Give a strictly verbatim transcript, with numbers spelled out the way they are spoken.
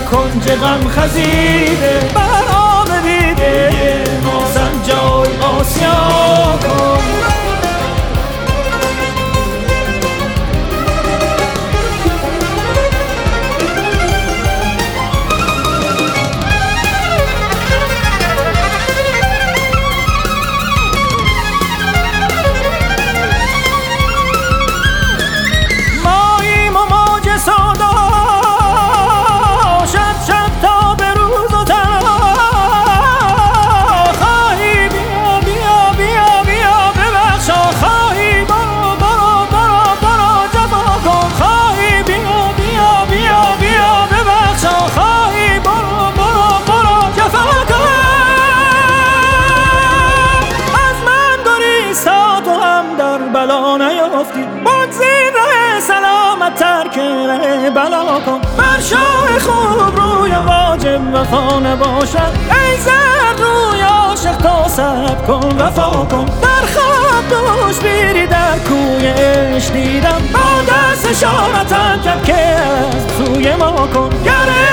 کنج غم خزیده، بر آب دیده ما سنجای آسیا کن. بلا نیافتی بگذین ره سلامت ترک ره بلا کن. بر شاه خوب روی واجب وفا نباشد، ای زد روی عاشق تا صبر کن وفا کن. در خواب دوش بیری در کوی عشق دیدم، با دست اشارتم کرد که از سوی ما کن.